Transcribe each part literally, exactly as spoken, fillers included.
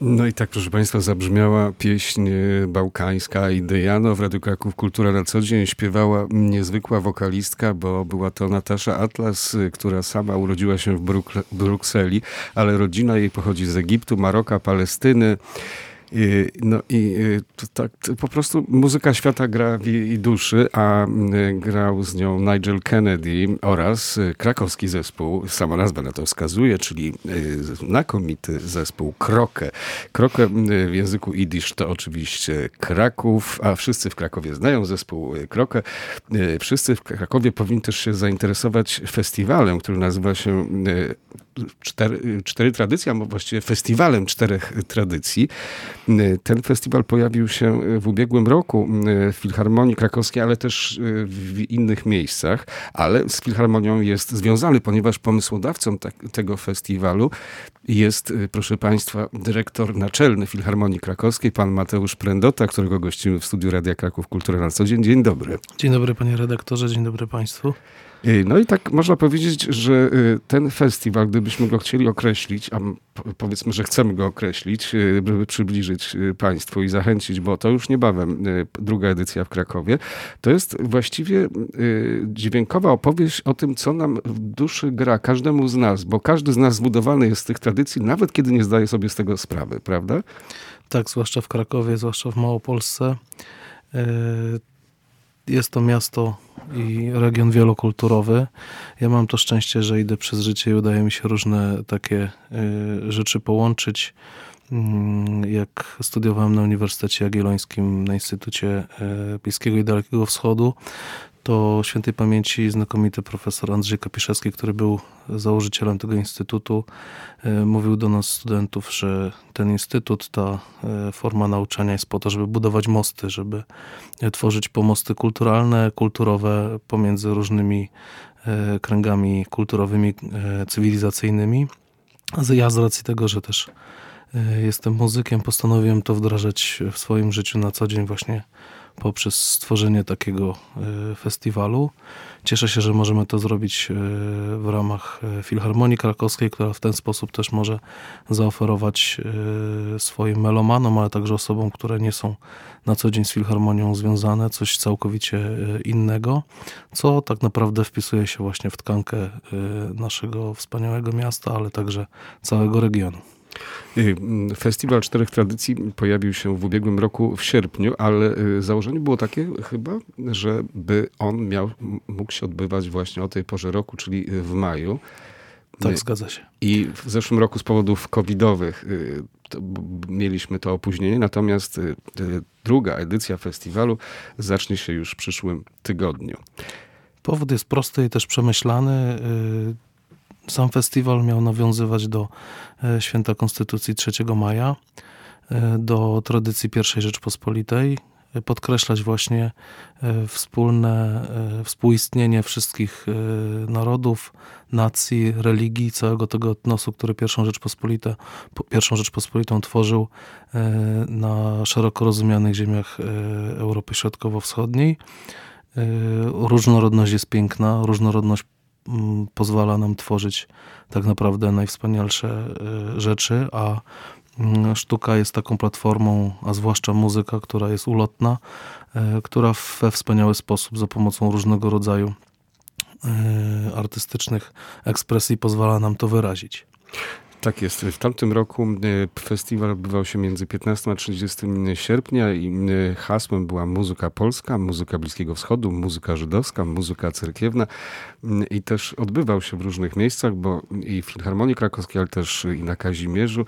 No i tak, proszę Państwa, zabrzmiała pieśń bałkańska Idejano w Radiu Kraków Kultura na co dzień. Śpiewała niezwykła wokalistka, bo była to Natasza Atlas, która sama urodziła się w Bruk- Brukseli, ale rodzina jej pochodzi z Egiptu, Maroka, Palestyny. No i to tak, to po prostu muzyka świata gra w jej duszy, a grał z nią Nigel Kennedy oraz krakowski zespół, sama nazwa na to wskazuje, czyli znakomity zespół Krokę. Krokę w języku jidysz to oczywiście Kraków, a wszyscy w Krakowie znają zespół Krokę. Wszyscy w Krakowie powinni też się zainteresować festiwalem, który nazywa się Cztery, cztery tradycje, a właściwie festiwalem czterech tradycji. Ten festiwal pojawił się w ubiegłym roku w Filharmonii Krakowskiej, ale też w innych miejscach, ale z Filharmonią jest związany, ponieważ pomysłodawcą tak, tego festiwalu jest, proszę Państwa, dyrektor naczelny Filharmonii Krakowskiej, pan Mateusz Prędota, którego gościmy w studiu Radia Kraków Kultura na co dzień. Dzień dobry. Dzień dobry, panie redaktorze, dzień dobry państwu. No i tak można powiedzieć, że ten festiwal, gdybyśmy go chcieli określić, a powiedzmy, że chcemy go określić, żeby przybliżyć Państwu i zachęcić, bo to już niebawem druga edycja w Krakowie, to jest właściwie dźwiękowa opowieść o tym, co nam w duszy gra każdemu z nas, bo każdy z nas zbudowany jest z tych tradycji, nawet kiedy nie zdaje sobie z tego sprawy, prawda? Tak, zwłaszcza w Krakowie, zwłaszcza w Małopolsce. Jest to miasto i region wielokulturowy. Ja mam to szczęście, że idę przez życie i udaje mi się różne takie y, rzeczy połączyć. Y, jak studiowałem na Uniwersytecie Jagiellońskim na Instytucie y, Bliskiego i Dalekiego Wschodu, to świętej pamięci znakomity profesor Andrzej Kapiszewski, który był założycielem tego instytutu, mówił do nas studentów, że ten instytut, ta forma nauczania jest po to, żeby budować mosty, żeby tworzyć pomosty kulturalne, kulturowe pomiędzy różnymi kręgami kulturowymi, cywilizacyjnymi. Ja z racji tego, że też jestem muzykiem, postanowiłem to wdrażać w swoim życiu na co dzień właśnie poprzez stworzenie takiego festiwalu. Cieszę się, że możemy to zrobić w ramach Filharmonii Krakowskiej, która w ten sposób też może zaoferować swoim melomanom, ale także osobom, które nie są na co dzień z Filharmonią związane, coś całkowicie innego, co tak naprawdę wpisuje się właśnie w tkankę naszego wspaniałego miasta, ale także całego regionu. Festiwal Czterech Tradycji pojawił się w ubiegłym roku w sierpniu, ale założenie było takie chyba, żeby on miał, mógł się odbywać właśnie o tej porze roku, czyli w maju. Tak, zgadza się. I w zeszłym roku z powodów covidowych to, mieliśmy to opóźnienie, natomiast druga edycja festiwalu zacznie się już w przyszłym tygodniu. Powód jest prosty i też przemyślany. Sam festiwal miał nawiązywać do Święta Konstytucji trzeciego maja, do tradycji pierwszej Rzeczpospolitej, podkreślać właśnie wspólne współistnienie wszystkich narodów, nacji, religii, całego tego etnosu, który pierwszą Rzeczpospolitę, pierwszą Rzeczpospolitą tworzył na szeroko rozumianych ziemiach Europy Środkowo-Wschodniej. Różnorodność jest piękna, różnorodność pozwala nam tworzyć tak naprawdę najwspanialsze rzeczy, a sztuka jest taką platformą, a zwłaszcza muzyka, która jest ulotna, która we wspaniały sposób za pomocą różnego rodzaju artystycznych ekspresji pozwala nam to wyrazić. Tak jest. W tamtym roku festiwal odbywał się między piętnastego a trzydziestego sierpnia i hasłem była muzyka polska, muzyka Bliskiego Wschodu, muzyka żydowska, muzyka cerkiewna i też odbywał się w różnych miejscach, bo i w Filharmonii Krakowskiej, ale też i na Kazimierzu.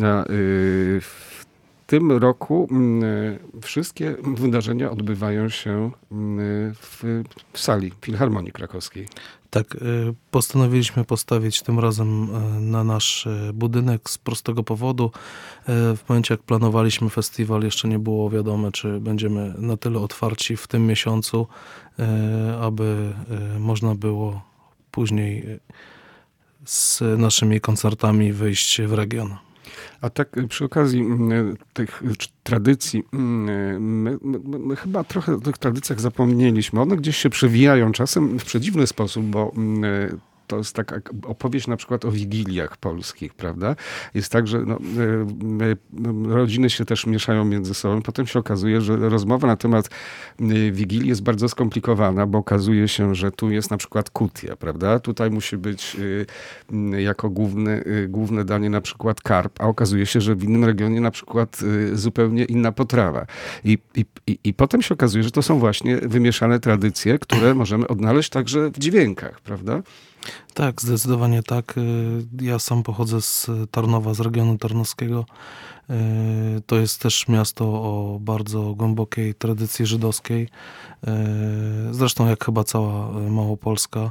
W tym roku wszystkie wydarzenia odbywają się w, w sali Filharmonii Krakowskiej. Tak, postanowiliśmy postawić tym razem na nasz budynek z prostego powodu. W momencie, jak planowaliśmy festiwal, jeszcze nie było wiadome, czy będziemy na tyle otwarci w tym miesiącu, aby można było później z naszymi koncertami wyjść w region. A tak przy okazji tych tradycji, my, my, my chyba trochę o tych tradycjach zapomnieliśmy. One gdzieś się przewijają czasem w przedziwny sposób, bo to jest taka opowieść na przykład o wigiliach polskich, prawda? Jest tak, że no, rodziny się też mieszają między sobą. Potem się okazuje, że rozmowa na temat wigilii jest bardzo skomplikowana, bo okazuje się, że tu jest na przykład kutia, prawda? Tutaj musi być jako główne, główne danie na przykład karp, a okazuje się, że w innym regionie na przykład zupełnie inna potrawa. I, i, i, i potem się okazuje, że to są właśnie wymieszane tradycje, które możemy odnaleźć także w dźwiękach, prawda? Tak, zdecydowanie tak. Ja sam pochodzę z Tarnowa, z regionu tarnowskiego. To jest też miasto o bardzo głębokiej tradycji żydowskiej. Zresztą jak chyba cała Małopolska.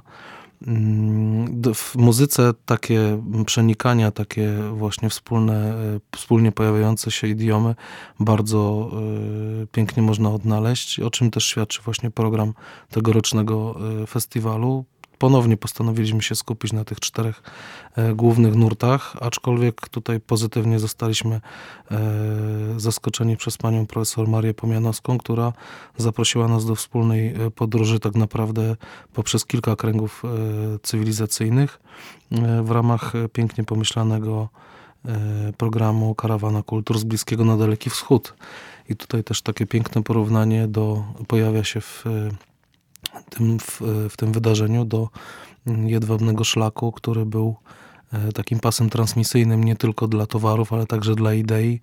W muzyce takie przenikania, takie właśnie wspólne, wspólnie pojawiające się idiomy bardzo pięknie można odnaleźć, o czym też świadczy właśnie program tegorocznego festiwalu. Ponownie postanowiliśmy się skupić na tych czterech e, głównych nurtach, aczkolwiek tutaj pozytywnie zostaliśmy e, zaskoczeni przez panią profesor Marię Pomianowską, która zaprosiła nas do wspólnej podróży tak naprawdę poprzez kilka kręgów e, cywilizacyjnych e, w ramach pięknie pomyślanego e, programu Karawana Kultur z Bliskiego na Daleki Wschód. I tutaj też takie piękne porównanie do, pojawia się w Tym, w, w tym wydarzeniu do Jedwabnego Szlaku, który był takim pasem transmisyjnym nie tylko dla towarów, ale także dla idei,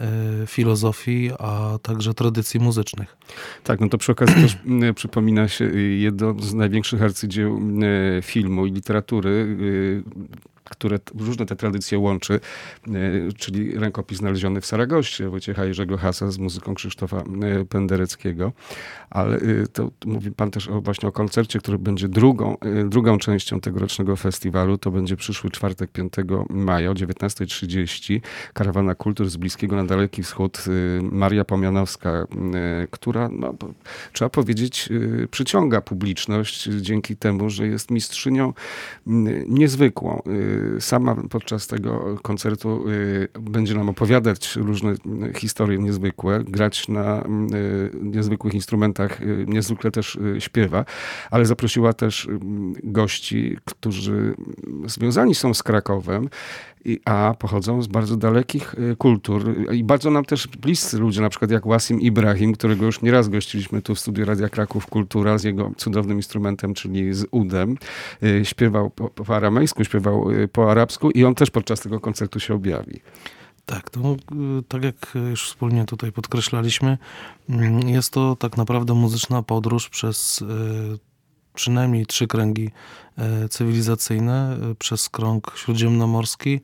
filozofii, a także tradycji muzycznych. Tak, no to przy okazji też przypomina się jedno z największych arcydzieł filmu i literatury, które różne te tradycje łączy, czyli rękopis znaleziony w Saragoście Wojciecha Jerzego Hasa z muzyką Krzysztofa Pendereckiego. Ale to mówi pan też o, właśnie o koncercie, który będzie drugą, drugą częścią tegorocznego festiwalu. To będzie przyszły czwartek, piątego maja o dziewiętnasta trzydzieści. Karawana Kultur z Bliskiego na Daleki Wschód. Maria Pomianowska, która, no, trzeba powiedzieć, przyciąga publiczność dzięki temu, że jest mistrzynią niezwykłą. Sama podczas tego koncertu będzie nam opowiadać różne historie niezwykłe, grać na niezwykłych instrumentach, niezwykle też śpiewa, ale zaprosiła też gości, którzy związani są z Krakowem, a pochodzą z bardzo dalekich kultur i bardzo nam też bliscy ludzie, na przykład jak Wasim Ibrahim, którego już nieraz gościliśmy tu w studiu Radia Kraków Kultura z jego cudownym instrumentem, czyli z udem. Śpiewał po, po aramejsku, śpiewał po arabsku i on też podczas tego koncertu się objawi. Tak, to, tak jak już wspólnie tutaj podkreślaliśmy, jest to tak naprawdę muzyczna podróż przez przynajmniej trzy kręgi cywilizacyjne, przez krąg śródziemnomorski,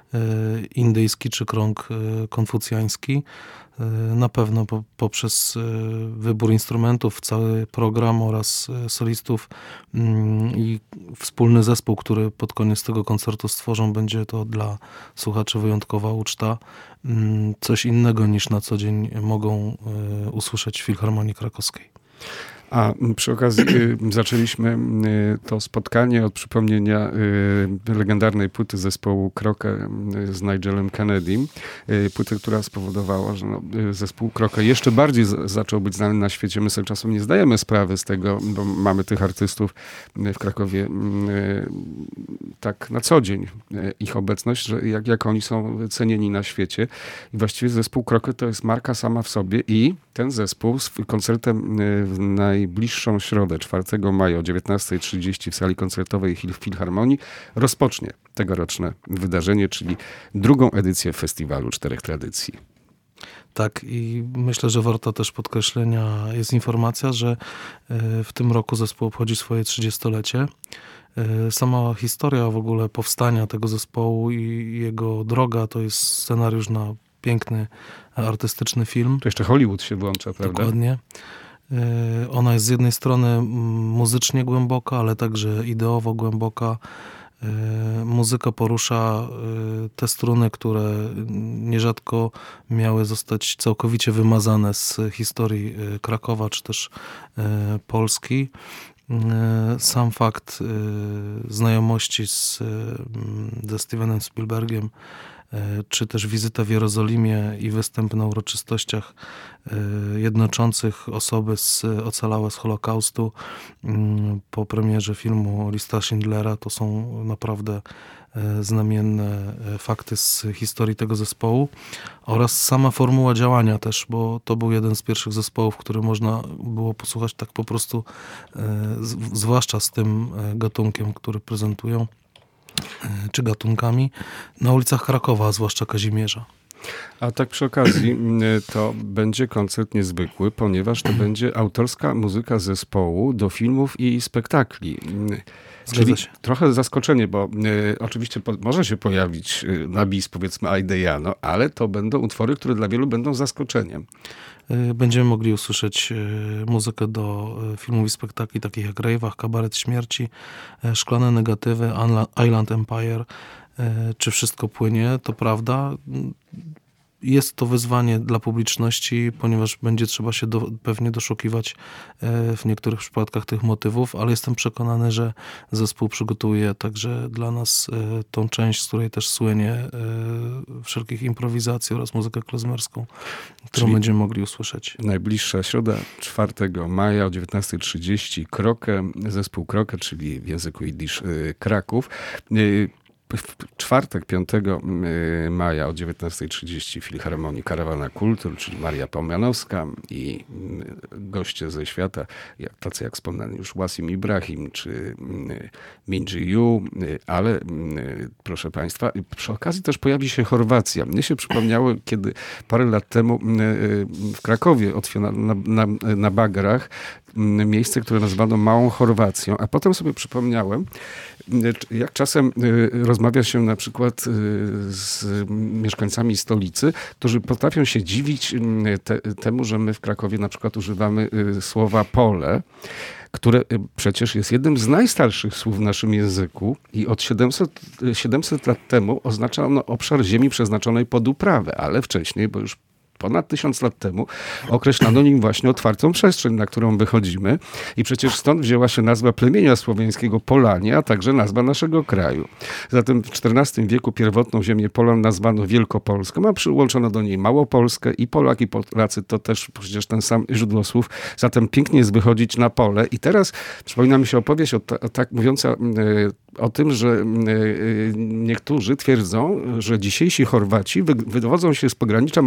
indyjski czy krąg konfucjański. Na pewno po, poprzez wybór instrumentów, cały program oraz solistów i wspólny zespół, który pod koniec tego koncertu stworzą, będzie to dla słuchaczy wyjątkowa uczta. Coś innego niż na co dzień mogą usłyszeć w Filharmonii Krakowskiej. A przy okazji zaczęliśmy to spotkanie od przypomnienia legendarnej płyty zespołu Croce z Nigelem Kennedym. Płyty, która spowodowała, że no, zespół Croce jeszcze bardziej z- zaczął być znany na świecie. My sobie czasem nie zdajemy sprawy z tego, bo mamy tych artystów w Krakowie tak na co dzień. Ich obecność, że jak, jak oni są cenieni na świecie. I właściwie zespół Croce to jest marka sama w sobie i ten zespół z koncertem w najbliższą środę, czwartego maja o dziewiętnasta trzydzieści w sali koncertowej w Filharmonii rozpocznie tegoroczne wydarzenie, czyli drugą edycję festiwalu Czterech Tradycji. Tak, i myślę, że warto też podkreślenia jest informacja, że w tym roku zespół obchodzi swoje trzydziestolecie. Sama historia w ogóle powstania tego zespołu i jego droga to jest scenariusz na piękny, artystyczny film. To jeszcze Hollywood się włącza, prawda? Dokładnie. Ona jest z jednej strony muzycznie głęboka, ale także ideowo głęboka. Muzyka porusza te struny, które nierzadko miały zostać całkowicie wymazane z historii Krakowa, czy też Polski. Sam fakt znajomości z, ze Stevenem Spielbergiem czy też wizyta w Jerozolimie i występ na uroczystościach jednoczących osoby z, ocalałe z Holokaustu po premierze filmu Lista Schindlera to są naprawdę znamienne fakty z historii tego zespołu oraz sama formuła działania też, bo to był jeden z pierwszych zespołów, który można było posłuchać tak po prostu, zwłaszcza z tym gatunkiem, który prezentują, czy gatunkami, na ulicach Krakowa, a zwłaszcza Kazimierza. A tak przy okazji, to będzie koncert niezwykły, ponieważ to będzie autorska muzyka zespołu do filmów i spektakli. Czyli się. trochę zaskoczenie, bo y, oczywiście po, może się pojawić y, na bis, powiedzmy Aidejano, ale to będą utwory, które dla wielu będą zaskoczeniem. Będziemy mogli usłyszeć muzykę do filmów i spektakli takich jak Rejwach, Kabaret Śmierci, Szklane Negatywy, Island Empire, czy Wszystko płynie, to prawda. Jest to wyzwanie dla publiczności, ponieważ będzie trzeba się do, pewnie doszukiwać w niektórych przypadkach tych motywów, ale jestem przekonany, że zespół przygotuje także dla nas tą część, z której też słynie wszelkich improwizacji oraz muzykę klezmerską, którą Czyli będziemy mogli usłyszeć. Najbliższa środa, czwartego maja o dziewiętnasta trzydzieści, Krokę, zespół Krokę, czyli w języku jidysz Kraków. W czwartek, piątego maja o dziewiętnasta trzydzieści Filharmonii Karawana Kultur, czyli Maria Pomianowska i goście ze świata, tacy jak wspomniany już Wasim Ibrahim czy Minji Yu, ale proszę Państwa, przy okazji też pojawi się Chorwacja. Mnie się przypomniało, kiedy parę lat temu w Krakowie otwierano na, na, na Bagrach miejsce, które nazwano Małą Chorwacją, a potem sobie przypomniałem, jak czasem rozmawia się na przykład z mieszkańcami stolicy, którzy potrafią się dziwić te, temu, że my w Krakowie na przykład używamy słowa pole, które przecież jest jednym z najstarszych słów w naszym języku i od siedemset, siedemset lat temu oznacza ono obszar ziemi przeznaczonej pod uprawę, ale wcześniej, bo już ponad tysiąc lat temu określano nim właśnie otwartą przestrzeń, na którą wychodzimy i przecież stąd wzięła się nazwa plemienia słowiańskiego Polanie, a także nazwa naszego kraju. Zatem w czternastym wieku pierwotną ziemię Polan nazwano Wielkopolską, a przyłączono do niej Małopolskę i Polak i Polacy to też przecież ten sam źródło słów. Zatem pięknie jest wychodzić na pole i teraz przypomina mi się opowieść o ta, tak mówiąca o tym, że niektórzy twierdzą, że dzisiejsi Chorwaci wywodzą się z pogranicza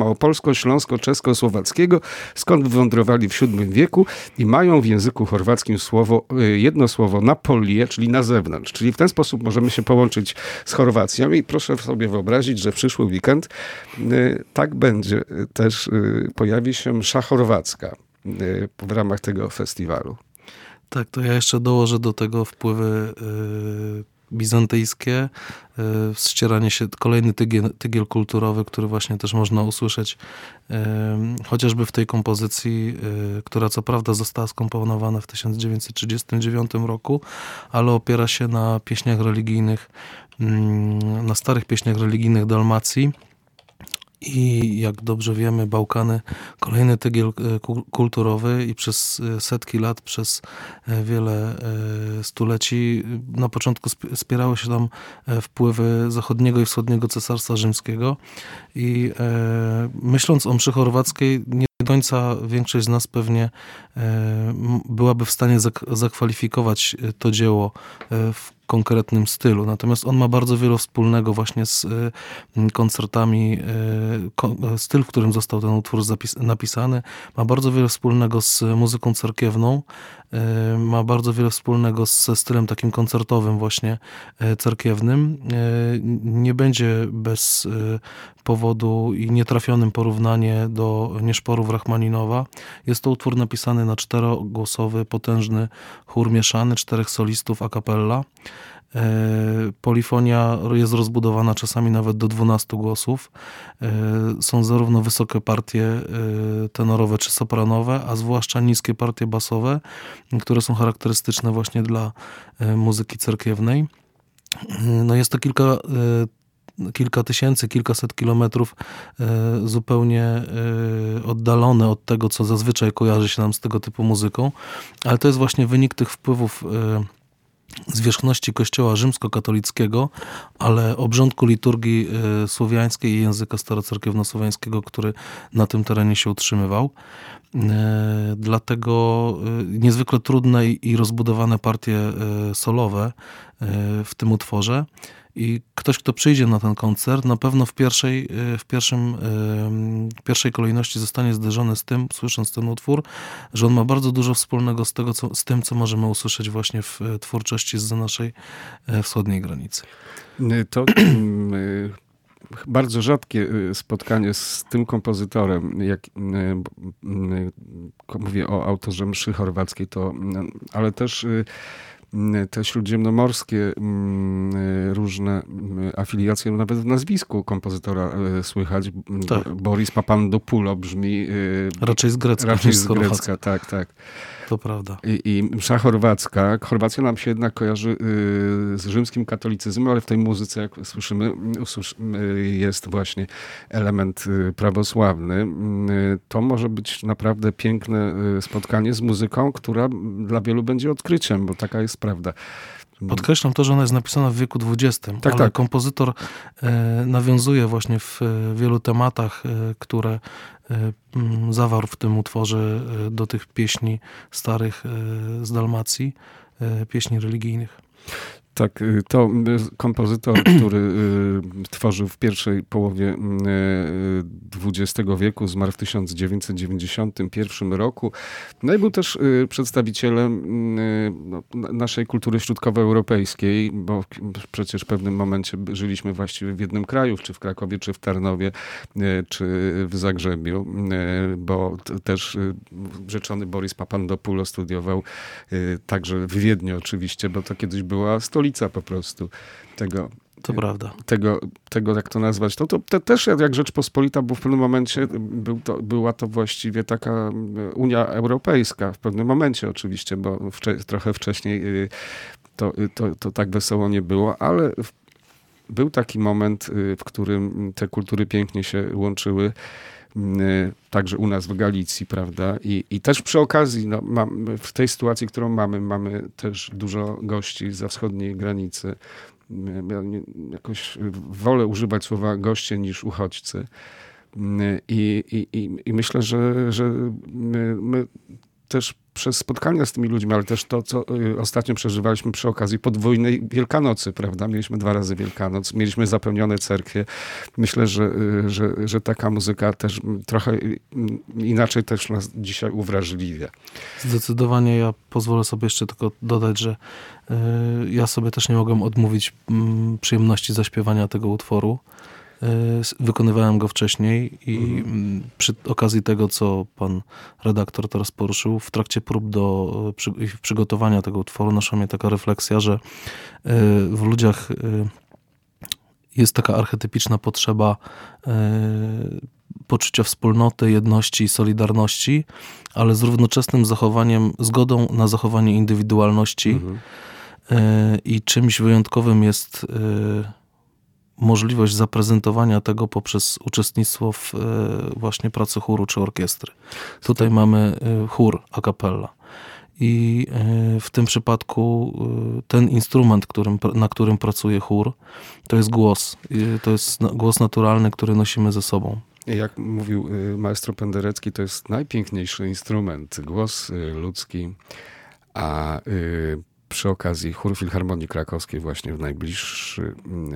małopolsko-śląsko-czesko-słowackiego, skąd wywędrowali w siódmym wieku i mają w języku chorwackim słowo, jedno słowo na polie, czyli na zewnątrz. Czyli w ten sposób możemy się połączyć z Chorwacją i proszę sobie wyobrazić, że w przyszły weekend tak będzie. Też pojawi się msza chorwacka w ramach tego festiwalu. Tak, to ja jeszcze dołożę do tego wpływy y, bizantyjskie, y, ścieranie się, kolejny tygiel, tygiel kulturowy, który właśnie też można usłyszeć y, chociażby w tej kompozycji, y, która co prawda została skomponowana w tysiąc dziewięćset trzydziestym dziewiątym roku, ale opiera się na pieśniach religijnych, y, na starych pieśniach religijnych Dalmacji. I jak dobrze wiemy, Bałkany, kolejny tygiel kulturowy i przez setki lat, przez wiele stuleci, na początku spierały się tam wpływy zachodniego i wschodniego cesarstwa rzymskiego i myśląc o mszy chorwackiej, nie do końca większość z nas pewnie byłaby w stanie zakwalifikować to dzieło w konkretnym stylu. Natomiast on ma bardzo wiele wspólnego właśnie z koncertami, styl, w którym został ten utwór zapis- napisany, ma bardzo wiele wspólnego z muzyką cerkiewną, ma bardzo wiele wspólnego ze stylem takim koncertowym właśnie cerkiewnym. Nie będzie bez powodu i nietrafionym porównanie do Nieszporów Rachmaninowa. Jest to utwór napisany na czterogłosowy, potężny chór mieszany, czterech solistów a cappella. Polifonia jest rozbudowana czasami nawet do dwunastu głosów. Są zarówno wysokie partie tenorowe czy sopranowe, a zwłaszcza niskie partie basowe, które są charakterystyczne właśnie dla muzyki cerkiewnej. No jest to kilka kilka tysięcy, kilkaset kilometrów zupełnie oddalone od tego, co zazwyczaj kojarzy się nam z tego typu muzyką, ale to jest właśnie wynik tych wpływów zwierzchności kościoła rzymskokatolickiego, ale obrządku liturgii y, słowiańskiej i języka starocerkiewno-słowiańskiego, który na tym terenie się utrzymywał. Y, dlatego y, niezwykle trudne i, i rozbudowane partie y, solowe y, w tym utworze. I ktoś, kto przyjdzie na ten koncert, na pewno w pierwszej, w pierwszym, w pierwszej kolejności zostanie zderzony z tym, słysząc ten utwór, że on ma bardzo dużo wspólnego z, tego, co, z tym, co możemy usłyszeć właśnie w twórczości zza naszej wschodniej granicy. To bardzo rzadkie spotkanie z tym kompozytorem, jak mówię o autorze mszy chorwackiej, to, ale też te śródziemnomorskie różne afiliacje, nawet w nazwisku kompozytora słychać. Tak. Boris Papandopoulos brzmi... Raczej z grecka raczej niż z z grecka, chorwacka. tak, tak. To prawda. I, I msza chorwacka. Chorwacja nam się jednak kojarzy z rzymskim katolicyzmem, ale w tej muzyce, jak słyszymy, jest właśnie element prawosławny. To może być naprawdę piękne spotkanie z muzyką, która dla wielu będzie odkryciem, bo taka jest prawda. Podkreślam to, że ona jest napisana w wieku dwudziestym, tak, ale tak. kompozytor e, nawiązuje właśnie w e, wielu tematach, e, które e, m, zawarł w tym utworze e, do tych pieśni starych e, z Dalmacji, e, pieśni religijnych. Tak, to kompozytor, który tworzył w pierwszej połowie dwudziestego wieku, zmarł w tysiąc dziewięćset dziewięćdziesiątym pierwszym roku. No i był też przedstawicielem no, naszej kultury środkowoeuropejskiej, bo przecież w pewnym momencie żyliśmy właściwie w jednym kraju, czy w Krakowie, czy w Tarnowie, czy w Zagrzebiu, bo też rzeczony Boris Papandopoulos studiował także w Wiedniu oczywiście, bo to kiedyś była stolica po prostu tego. To prawda. Tego, tego, jak to nazwać, to, to, to też jak Rzeczpospolita, bo w pewnym momencie był to, była to właściwie taka Unia Europejska, w pewnym momencie oczywiście, bo wcze, trochę wcześniej to, to, to tak wesoło nie było, ale był taki moment, w którym te kultury pięknie się łączyły. Także u nas w Galicji, prawda? I, i też przy okazji, no, mam, w tej sytuacji, którą mamy, mamy też dużo gości za wschodniej granicy. Ja nie, jakoś wolę używać słowa goście niż uchodźcy. I, i, i, i myślę, że, że my, my też przez spotkania z tymi ludźmi, ale też to, co ostatnio przeżywaliśmy przy okazji podwójnej Wielkanocy, prawda? Mieliśmy dwa razy Wielkanoc, mieliśmy zapełnione cerkwie. Myślę, że, że, że taka muzyka też trochę inaczej też nas dzisiaj uwrażliwia. Zdecydowanie. Ja pozwolę sobie jeszcze tylko dodać, że y, ja sobie też nie mogłem odmówić y, przyjemności zaśpiewania tego utworu. Wykonywałem go wcześniej i mhm. przy okazji tego, co pan redaktor teraz poruszył, w trakcie prób do przy, przygotowania tego utworu naszła mnie taka refleksja, że w ludziach jest taka archetypiczna potrzeba poczucia wspólnoty, jedności i solidarności, ale z równoczesnym zachowaniem, zgodą na zachowanie indywidualności mhm. i czymś wyjątkowym jest możliwość zaprezentowania tego poprzez uczestnictwo w właśnie pracy chóru czy orkiestry. Tutaj mamy chór a cappella. I w tym przypadku ten instrument, którym, na którym pracuje chór, to jest głos. To jest głos naturalny, który nosimy ze sobą. Jak mówił maestro Penderecki, to jest najpiękniejszy instrument. Głos ludzki, a przy okazji Chór Filharmonii Krakowskiej właśnie w najbliższy,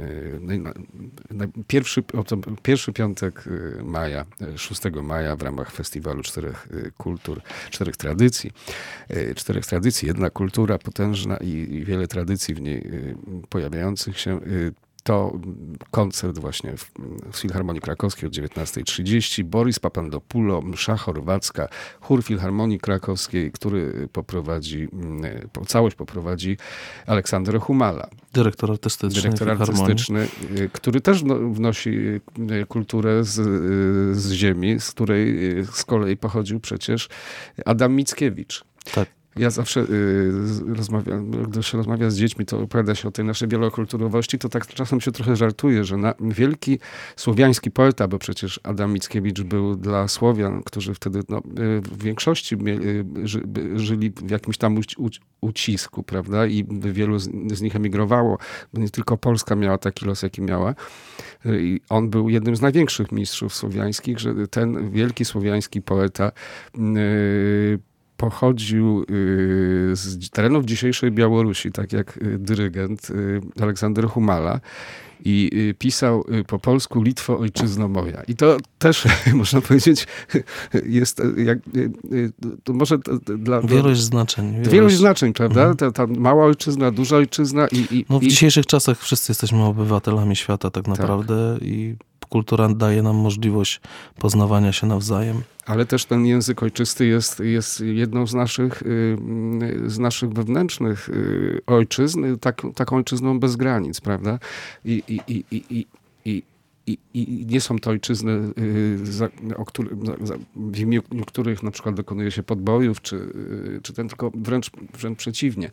pierwszy, pierwszy piątek maja, szóstego maja w ramach festiwalu czterech kultur, czterech tradycji, czterech tradycji, jedna kultura potężna i wiele tradycji w niej pojawiających się. To koncert właśnie w, w Filharmonii Krakowskiej o dziewiętnasta trzydzieści. Boris Papandopoulos, msza chorwacka, chór Filharmonii Krakowskiej, który poprowadzi, po, całość poprowadzi Aleksander Humala. Dyrektor artystyczny. Dyrektor artystyczny, który też wnosi kulturę z, z ziemi, z której z kolei pochodził przecież Adam Mickiewicz. Tak. Ja zawsze y, rozmawiam, gdy się rozmawia z dziećmi, to opowiada się o tej naszej wielokulturowości, to tak czasem się trochę żartuje, że na, wielki słowiański poeta, bo przecież Adam Mickiewicz był dla Słowian, którzy wtedy no, y, w większości mieli, y, ży, żyli w jakimś tam uci, uci, ucisku, prawda? I wielu z, z nich emigrowało, bo nie tylko Polska miała taki los, jaki miała. I on był jednym z największych mistrzów słowiańskich, że ten wielki słowiański poeta y, pochodził z terenów dzisiejszej Białorusi, tak jak dyrygent Aleksander Humala, i pisał po polsku Litwo, ojczyzno moja. I to też, można powiedzieć, jest jak, to może dla... Wielość znaczeń. Wielość, wielość znaczeń, prawda? Mhm. Ta, ta mała ojczyzna, duża ojczyzna i... i no w i... dzisiejszych czasach wszyscy jesteśmy obywatelami świata tak naprawdę tak. I kultura daje nam możliwość poznawania się nawzajem. Ale też ten język ojczysty jest, jest jedną z naszych, z naszych wewnętrznych ojczyzn, tak, taką ojczyzną bez granic, prawda? I, i, i, i, i, i I, I nie są to ojczyzny, za, o który, za, w imieniu których na przykład dokonuje się podbojów, czy, czy ten, tylko wręcz, wręcz przeciwnie.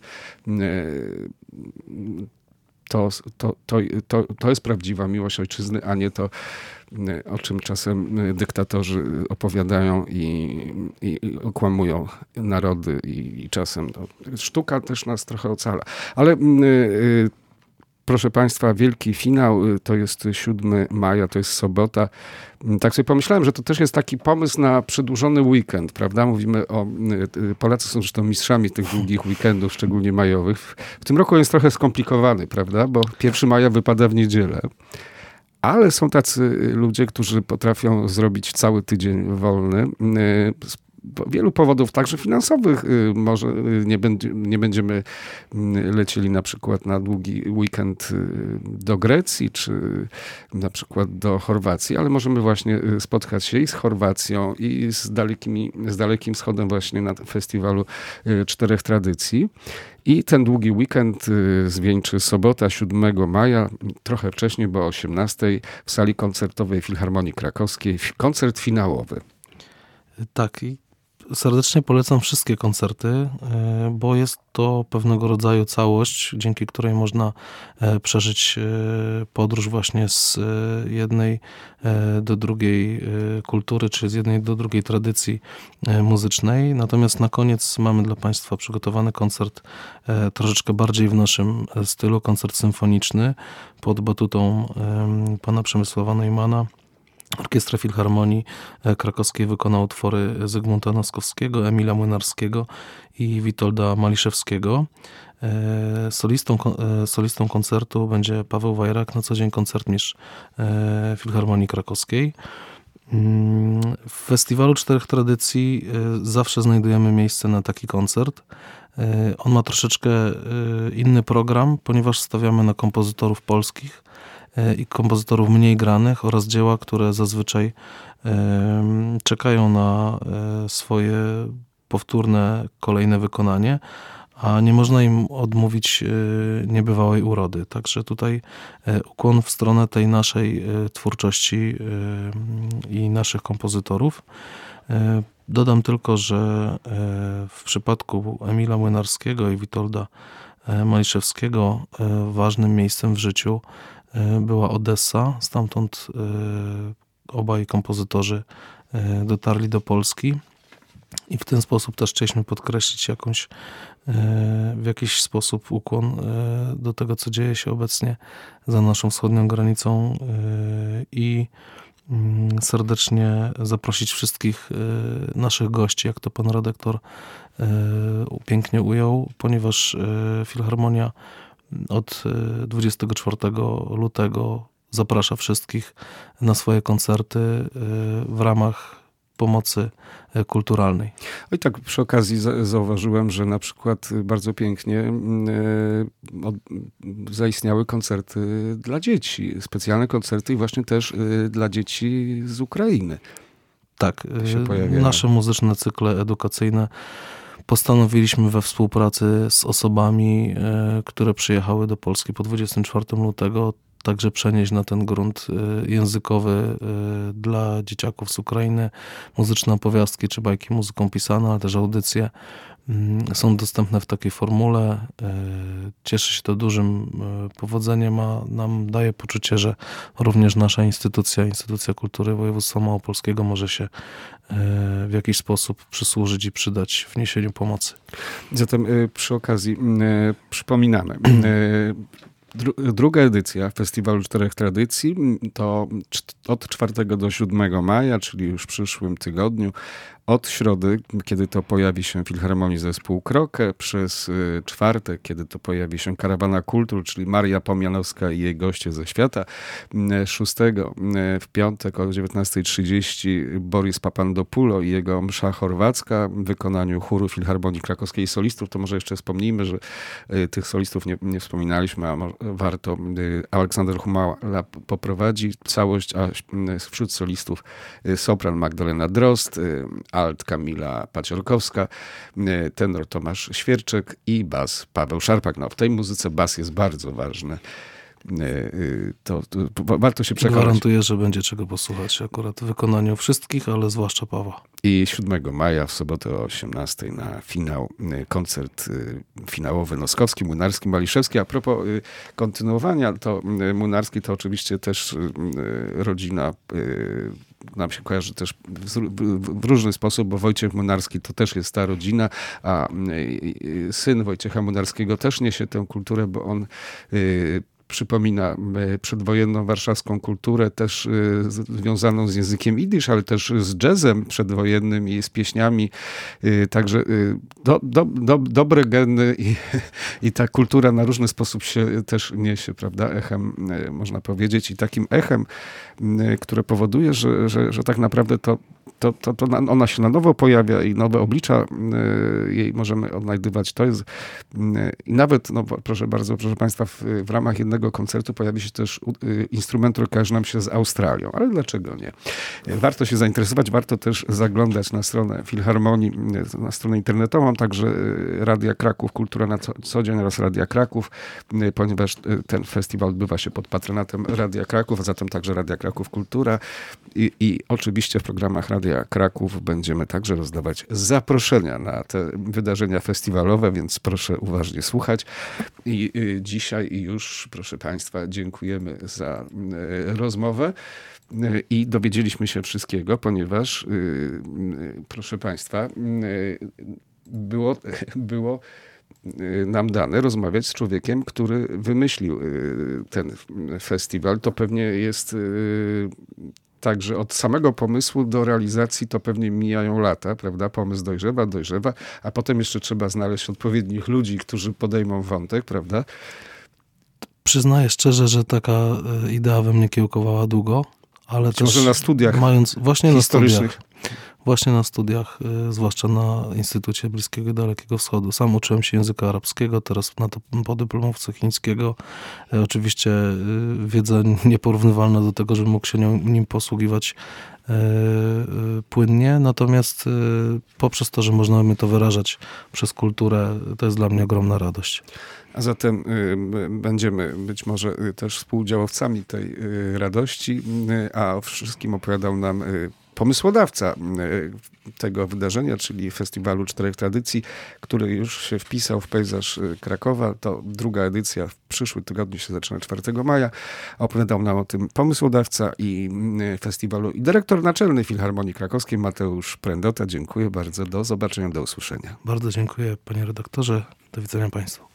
To, to, to, to, to jest prawdziwa miłość ojczyzny, a nie to, o czym czasem dyktatorzy opowiadają i, i, i okłamują narody i, i czasem to, sztuka też nas trochę ocala. Ale y, proszę Państwa, wielki finał to jest siódmego maja, to jest sobota. Tak sobie pomyślałem, że to też jest taki pomysł na przedłużony weekend, prawda? Mówimy o... Polacy są zresztą mistrzami tych długich weekendów, szczególnie majowych. W tym roku jest trochę skomplikowany, prawda? Bo pierwszego maja wypada w niedzielę. Ale są tacy ludzie, którzy potrafią zrobić cały tydzień wolny. Z wielu powodów, także finansowych, może nie, będzie, nie będziemy lecieli na przykład na długi weekend do Grecji, czy na przykład do Chorwacji, ale możemy właśnie spotkać się i z Chorwacją, i z, dalekimi, z Dalekim Wschodem właśnie na festiwalu Czterech Tradycji. I ten długi weekend zwieńczy sobota, siódmego maja, trochę wcześniej, bo o osiemnastej w sali koncertowej Filharmonii Krakowskiej, koncert finałowy. Tak, i serdecznie polecam wszystkie koncerty, bo jest to pewnego rodzaju całość, dzięki której można przeżyć podróż właśnie z jednej do drugiej kultury, czy z jednej do drugiej tradycji muzycznej. Natomiast na koniec mamy dla Państwa przygotowany koncert troszeczkę bardziej w naszym stylu, koncert symfoniczny pod batutą pana Przemysława Neumana. Orkiestra Filharmonii Krakowskiej wykona utwory Zygmunta Noskowskiego, Emila Młynarskiego i Witolda Maliszewskiego. Solistą, solistą koncertu będzie Paweł Wajrak, na co dzień koncertmistrz Filharmonii Krakowskiej. W Festiwalu Czterech Tradycji zawsze znajdujemy miejsce na taki koncert. On ma troszeczkę inny program, ponieważ stawiamy na kompozytorów polskich i kompozytorów mniej granych oraz dzieła, które zazwyczaj czekają na swoje powtórne, kolejne wykonanie, a nie można im odmówić niebywałej urody. Także tutaj ukłon w stronę tej naszej twórczości i naszych kompozytorów. Dodam tylko, że w przypadku Emila Młynarskiego i Witolda Maliszewskiego ważnym miejscem w życiu była Odessa. Stamtąd obaj kompozytorzy dotarli do Polski i w ten sposób też chcieliśmy podkreślić jakąś, w jakiś sposób ukłon do tego, co dzieje się obecnie za naszą wschodnią granicą i serdecznie zaprosić wszystkich naszych gości, jak to pan redaktor pięknie ujął, ponieważ Filharmonia od dwudziestego czwartego lutego zaprasza wszystkich na swoje koncerty w ramach pomocy kulturalnej. I tak przy okazji zauważyłem, że na przykład bardzo pięknie zaistniały koncerty dla dzieci, specjalne koncerty i właśnie też dla dzieci z Ukrainy. Tak, nasze muzyczne cykle edukacyjne postanowiliśmy we współpracy z osobami, które przyjechały do Polski po dwudziestego czwartego lutego także przenieść na ten grunt językowy dla dzieciaków z Ukrainy. Muzyczne opowiastki czy bajki muzyką pisane, ale też audycje są dostępne w takiej formule. Cieszy się to dużym powodzeniem, a nam daje poczucie, że również nasza instytucja, Instytucja Kultury Województwa Małopolskiego może się w jakiś sposób przysłużyć i przydać w niesieniu pomocy. Zatem przy okazji przypominamy, druga edycja Festiwalu Czterech Tradycji to od czwartego do siódmego maja, czyli już w przyszłym tygodniu, od środy, kiedy to pojawi się Filharmonii Zespół Krokę, przez czwartek, kiedy to pojawi się Karawana Kultur, czyli Maria Pomianowska i jej goście ze świata. szóstego w piątek o dziewiętnasta trzydzieści Boris Papandopulo i jego msza chorwacka w wykonaniu chóru Filharmonii Krakowskiej i solistów. To może jeszcze wspomnijmy, że tych solistów nie, nie wspominaliśmy, a warto. Aleksander Humała poprowadzi całość, a wśród solistów sopran Magdalena Drozd, alt Kamila Paciorkowska, tenor Tomasz Świerczek i bas Paweł Szarpak. No, w tej muzyce bas jest bardzo ważny. To, to warto się przekonać. Gwarantuję, że będzie czego posłuchać akurat w wykonaniu wszystkich, ale zwłaszcza Pawła. I siódmego maja w sobotę o osiemnastej na finał, koncert finałowy Noskowski, Młynarski, Maliszewski. A propos kontynuowania, to Młynarski to oczywiście też rodzina, nam się kojarzy też w różny sposób, bo Wojciech Młynarski to też jest ta rodzina, a syn Wojciecha Młynarskiego też niesie tę kulturę, bo on przypomina przedwojenną warszawską kulturę, też związaną z językiem jidysz, ale też z jazzem przedwojennym i z pieśniami. Także do, do, do, dobre geny i, i ta kultura na różny sposób się też niesie, prawda, echem, można powiedzieć. I takim echem, które powoduje, że, że, że tak naprawdę to To, to, to ona się na nowo pojawia i nowe oblicza jej możemy odnajdywać. To jest i nawet, no proszę bardzo, proszę Państwa, w, w ramach jednego koncertu pojawi się też instrument, który kojarzy nam się z Australią. Ale dlaczego nie? Warto się zainteresować, warto też zaglądać na stronę Filharmonii, na stronę internetową, także Radia Kraków, Kultura na co, co dzień oraz Radia Kraków, ponieważ ten festiwal odbywa się pod patronatem Radia Kraków, a zatem także Radia Kraków Kultura i, i oczywiście w programach Radia Kraków będziemy także rozdawać zaproszenia na te wydarzenia festiwalowe, więc proszę uważnie słuchać. I dzisiaj już, proszę Państwa, dziękujemy za rozmowę i dowiedzieliśmy się wszystkiego, ponieważ, proszę Państwa, było, było nam dane rozmawiać z człowiekiem, który wymyślił ten festiwal. To pewnie jest Także od samego pomysłu do realizacji to pewnie mijają lata, prawda? Pomysł dojrzewa, dojrzewa, a potem jeszcze trzeba znaleźć odpowiednich ludzi, którzy podejmą wątek, prawda? Przyznaję szczerze, że taka idea we mnie kiełkowała długo, ale też może na studiach mając właśnie historycznych. na studiach. Właśnie na studiach, zwłaszcza na Instytucie Bliskiego i Dalekiego Wschodu. Sam uczyłem się języka arabskiego, teraz na to podyplomówce chińskiego. Oczywiście wiedza nieporównywalna do tego, żebym mógł się nim posługiwać płynnie, natomiast poprzez to, że można mi to wyrażać przez kulturę, to jest dla mnie ogromna radość. A zatem y, będziemy być może też współudziałowcami tej y, radości, y, a o wszystkim opowiadał nam y, pomysłodawca tego wydarzenia, czyli Festiwalu Czterech Tradycji, który już się wpisał w pejzaż Krakowa. To druga edycja w przyszłym tygodniu się zaczyna czwartego maja. Opowiadał nam o tym pomysłodawca i festiwalu i dyrektor naczelny Filharmonii Krakowskiej Mateusz Prędota. Dziękuję bardzo. Do zobaczenia, do usłyszenia. Bardzo dziękuję, panie redaktorze. Do widzenia państwu.